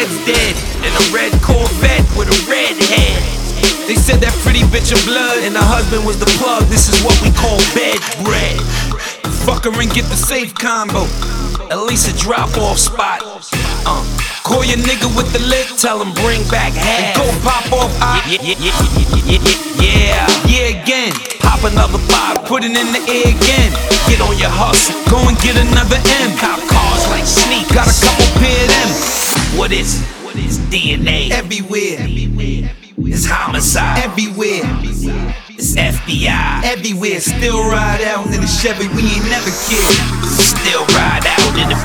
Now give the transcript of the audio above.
was dead in a red Corvette with a red head. They said that pretty bitch of blood and her husband was the plug. This is what we call bed bread. Fuck her and get the safe combo, at least a drop-off spot. Call your nigga with the lick, tell him bring back half. And go pop off. Yeah, again. Pop another 5, put it in the air again. Get on your hustle, go and get another M. Cop cars like sneakers, got a couple pair of them. What is it? It's DNA everywhere. It's homicide everywhere. It's FBI everywhere. Still ride out in the Chevy, we ain't never kid. Still ride out in the